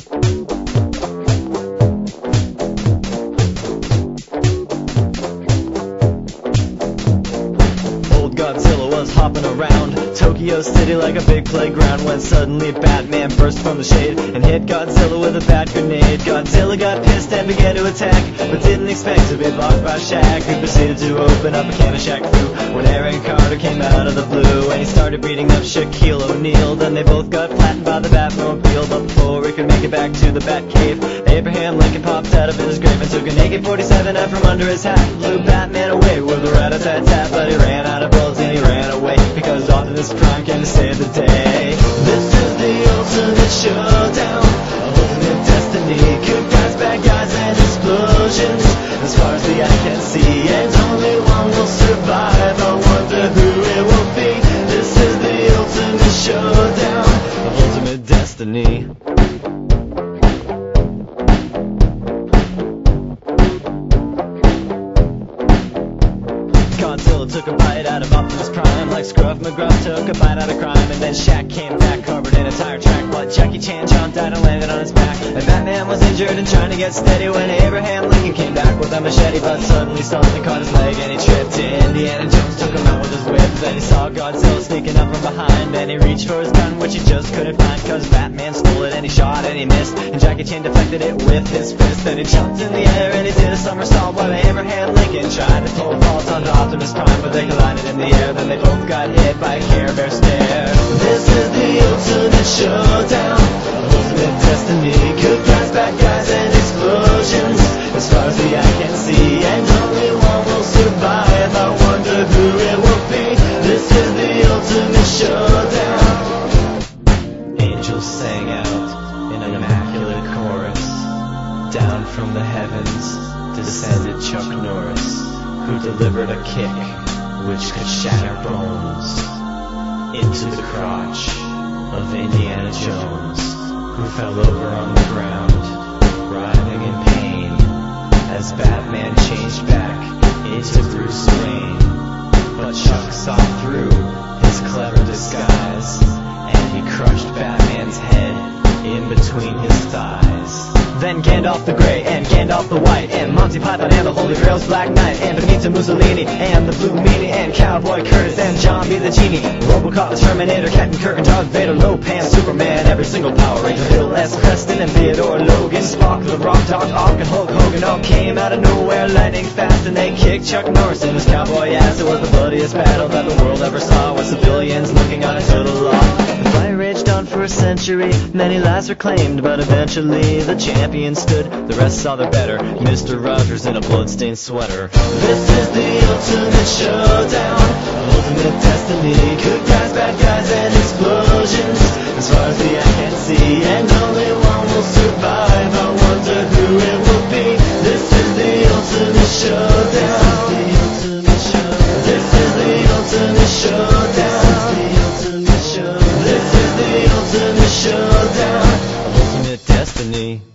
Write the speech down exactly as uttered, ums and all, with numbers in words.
Godzilla was hopping around Tokyo City like a big playground, when suddenly Batman burst from the shade and hit Godzilla with a bat grenade. Godzilla got pissed and began to attack, but didn't expect to be blocked by Shaq, who proceeded to open up a can of Shaq Fu when Aaron Carter came out of the blue, and he started beating up Shaquille O'Neal. Then they both got flattened by the Batmobile, but before he could make it back to the Batcave, Abraham Lincoln popped out of his grave and took an A K forty-seven out from under his hat, flew Batman away with a rat-a-tat-tat, but he ran out of bullets and he ran away, because Optimus Prime came to save the day. This is the ultimate showdown, ultimate destiny, good guys, bad guys, and explosions, as far as the eye can see, and only one will survive. I wonder who it will be. This is the ultimate showdown, ultimate destiny. Godzilla took a bite out of Optimus Prime, like Scruff McGruff took a bite out of crime, and then Shaq came back covered in a tire track, but Jackie Chan jumped out and landed on his back, and Batman was injured and trying to get steady when Abraham Lincoln came back with a machete, but suddenly something caught his leg and he tripped. Indiana Jones took him out with his whip, then he saw Godzilla sneaking up from behind, and he reached for his gun, which he just couldn't find, cause Batman stole it and he shot and he missed, and Jackie Chan deflected it with his fist. Then he jumped in the air and he did a somersault, while Abraham Lincoln tried to pull vault onto Optimus Prime, but they collided in the air, then they both got hit by a Care Bear stare. This is the ultimate showdown, ultimate destiny, good guys, bad guys, and explosions, as far as the eye can see, and only one will survive. I wonder who it will be. This is the ultimate showdown. Angels sang out in an immaculate chorus. Down from the heavens descended Chuck Norris, who delivered a kick which could shatter bones into the crotch of Indiana Jones, who fell over on the ground, writhing in pain, as Batman changed back into Bruce Wayne. But Chuck saw through his clever disguise, and he crushed Batman's head in between his thighs. Then Gandalf the Grey and Gandalf the White, and Monty Python and the Holy Grail's Black Knight, and Benito Mussolini and the Blue Meanie, and Cowboy Curtis and John B. the Genie, Robocop, the Terminator, Captain Kirk and Darth Vader, Lopan, Superman, every single Power Ranger, Bill S. Preston and Theodore Logan, Spock, the Rock, Doc Ock, and Hulk Hogan all came out of nowhere lightning fast, and they kicked Chuck Norris in his cowboy ass. It was the bloodiest battle that the world ever saw, with civilians looking on into the law. The fight raged on for a century, many lives were claimed, but eventually the champion stood. The rest saw their better, Mister Rogers in a bloodstained sweater. This is the ultimate showdown, ultimate destiny, good guys, bad guys, and explosions, as far as the eye can see, and only one will survive. I wonder who it will be. This is the ultimate showdown. This is the ultimate showdown. This is the ultimate showdown, ultimate destiny.